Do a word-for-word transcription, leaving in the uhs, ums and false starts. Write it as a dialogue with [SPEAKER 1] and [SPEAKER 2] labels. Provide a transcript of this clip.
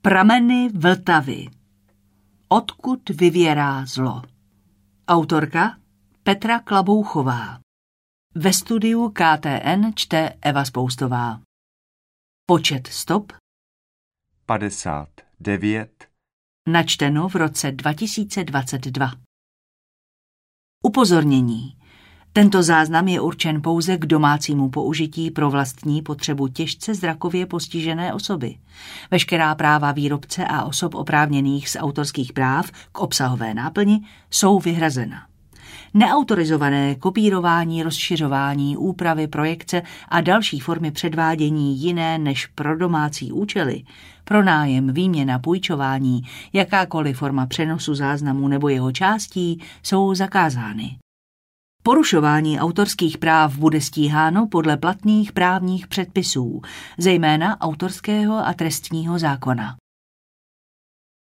[SPEAKER 1] Prameny Vltavy. Odkud vyvěrá zlo? Autorka Petra Klabouchová. Ve studiu K T N čte Eva Spoustová. Počet stop
[SPEAKER 2] padesát devět.
[SPEAKER 1] Načteno v roce dva tisíce dvacet dva. Upozornění. Tento záznam je určen pouze k domácímu použití pro vlastní potřebu těžce zrakově postižené osoby. Veškerá práva výrobce a osob oprávněných z autorských práv k obsahové náplni jsou vyhrazena. Neautorizované kopírování, rozšiřování, úpravy, projekce a další formy předvádění jiné než pro domácí účely, pronájem, výměna, půjčování, jakákoliv forma přenosu záznamu nebo jeho částí jsou zakázány. Porušování autorských práv bude stíháno podle platných právních předpisů, zejména autorského a trestního zákona.